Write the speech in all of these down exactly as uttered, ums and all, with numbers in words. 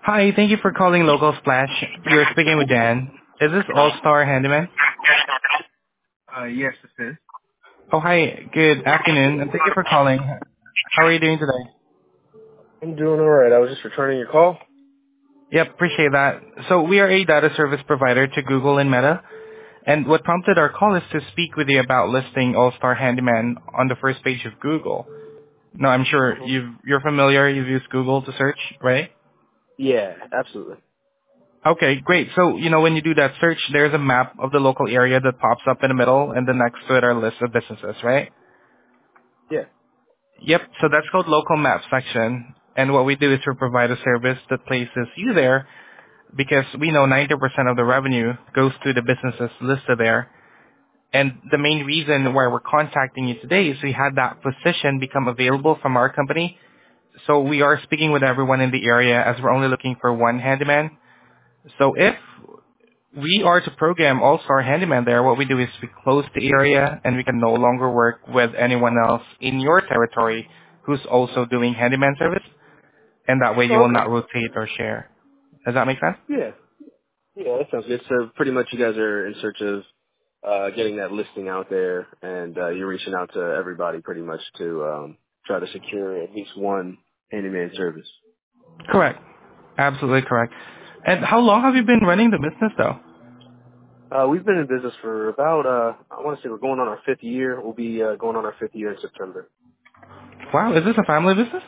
Hi, thank you for calling Local Splash. You're speaking with Dan. Is this All-Star Handyman? Uh, yes, this is. Oh, hi. Good afternoon, and thank you for calling. How are you doing today? I'm doing all right. I was just returning your call. Yep, appreciate that. So we are a data service provider to Google and Meta, and what prompted our call is to speak with you about listing All-Star Handyman on the first page of Google. Now, I'm sure hmm you've, you're familiar. You've used Google to search, right? Yeah, absolutely. Okay, great. So, you know, when you do that search, there's a map of the local area that pops up in the middle, and then next to it are a list of businesses, right? Yeah. Yep, so that's called local map section. And what we do is we provide a service that places you there because we know ninety percent of the revenue goes to the businesses listed there. And the main reason why we're contacting you today is we had that position become available from our company. So we are speaking with everyone in the area as we're only looking for one handyman. So if we are to program All-Star Handyman there, what we do is we close the area and we can no longer work with anyone else in your territory who's also doing handyman service, and that way you Oh, will not okay. rotate or share. Does that make sense? Yeah. Yeah, that sounds good. So pretty much you guys are in search of uh, getting that listing out there, and uh, you're reaching out to everybody pretty much to um, try to secure at least one handyman service. Correct. Absolutely correct. And how long have you been running the business though? Uh, we've been in business for about, uh, I want to say we're going on our fifth year. We'll be uh, going on our fifth year in September. Wow, is this a family business?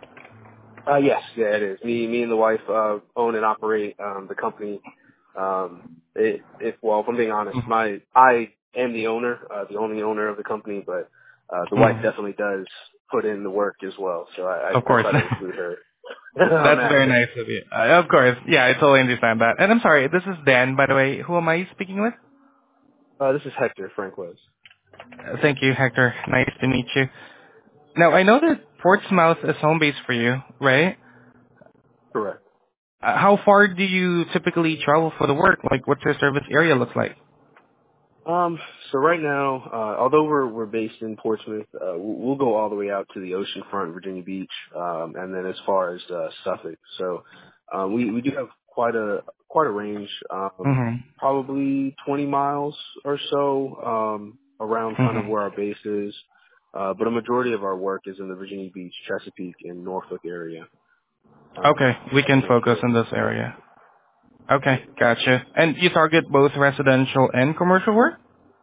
Uh, yes, yeah, it is. Me, me and the wife uh, own and operate um, the company. Um, it, if well, if I'm being honest, Mm-hmm. my I am the owner, uh, the only owner of the company, but uh, the wife Mm-hmm. definitely does put in the work as well. So I, Of I, I course. try to include her on That's that. very nice of you. Uh, of course. Yeah, I totally understand that. And I'm sorry, this is Dan, by the way. Who am I speaking with? Uh, this is Hector Franquez. Uh, Thank you, Hector. Nice to meet you. Now, I know that Portsmouth is home base for you, right? Correct. Uh, how far do you typically travel for the work? Like, what's your service area look like? Um, so right now, uh, although we're we're based in Portsmouth, uh, we'll, we'll go all the way out to the oceanfront, Virginia Beach, um, and then as far as uh, Suffolk. So um, we we do have quite a quite a range, um, Mm-hmm. probably twenty miles or so um, around kind of Mm-hmm. where our base is. Uh, but a majority of our work is in the Virginia Beach, Chesapeake, and Norfolk area. Um, Okay, we can so focus so in this area. Okay, gotcha. And you target both residential and commercial work?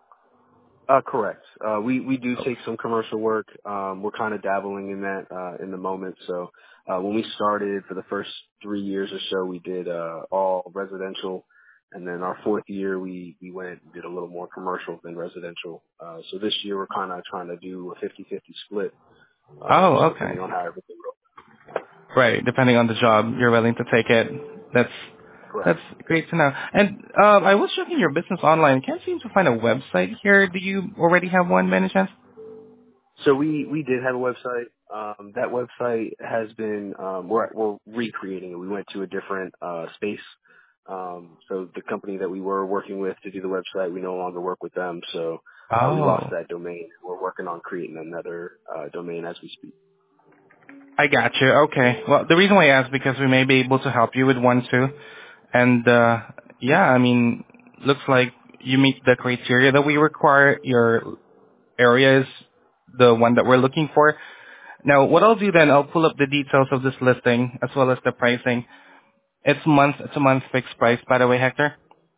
Uh, correct. Uh, we, we do take some commercial work. Um, we're kind of dabbling in that, uh, in the moment. So, uh, when we started for the first three years or so, we did, uh, all residential. And then our fourth year, we, we went and did a little more commercial than residential. Uh, so this year we're kind of trying to do a fifty-fifty split. Um, Oh, so okay. depending on how everything goes. Right, depending on the job, you're willing to take it. That's Correct. that's great to know. And um, I was checking your business online. Can't seem to find a website here. Do you already have one, by any chance? So we, we did have a website. Um, that website has been, um, we're, we're recreating it. We went to a different, uh, space. Um, so the company that we were working with to do the website, we no longer work with them. So, uh, we lost Oh, that domain. We're working on creating another, uh, domain as we speak. I got you. Okay. Well, the reason why I asked because we may be able to help you with one too. And uh, yeah, I mean, looks like you meet the criteria that we require. Your area is the one that we're looking for. Now, what I'll do then, I'll pull up the details of this listing as well as the pricing. It's month it's a month fixed price, by the way, Hector.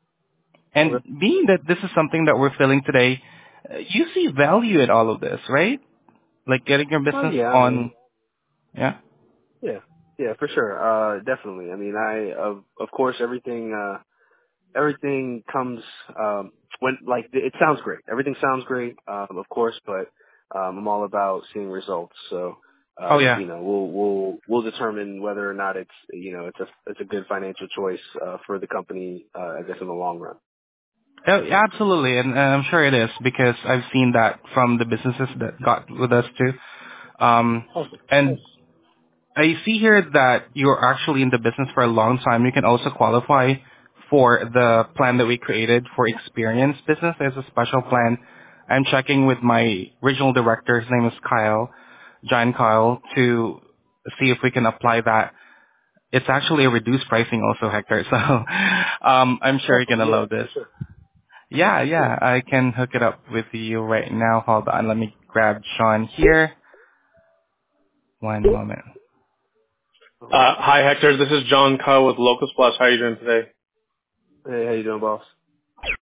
And Okay. being that this is something that we're filling today, uh, you see value in all of this, right? Like getting your Oh business yeah, I mean, on, yeah. yeah, yeah, for sure. Uh, definitely. I mean, I, of, of course, everything, uh, everything comes um when like it sounds great. Everything sounds great, um, of course, but um I'm all about seeing results. So Oh um, yeah. you know, we'll we'll we'll determine whether or not it's you know it's a it's a good financial choice uh for the company, uh I guess in the long run. Uh, absolutely, and uh, I'm sure it is because I've seen that from the businesses that got with us too. Um, Awesome. and I see here that you're actually in the business for a long time. You can also qualify for the plan that we created for experienced business. There's a special plan. I'm checking with my regional director. His name is Kyle, John Kyle, to see if we can apply that. It's actually a reduced pricing also, Hector. So um, I'm sure you're Awesome. gonna Yeah, love this. for sure. Yeah, yeah, Yeah. I can hook it up with you right now. Hold on, let me grab Sean here. One moment. Okay. Uh, hi, Hector. This is John Kyle with Locus Plus. How are you doing today? Hey, how you doing, boss?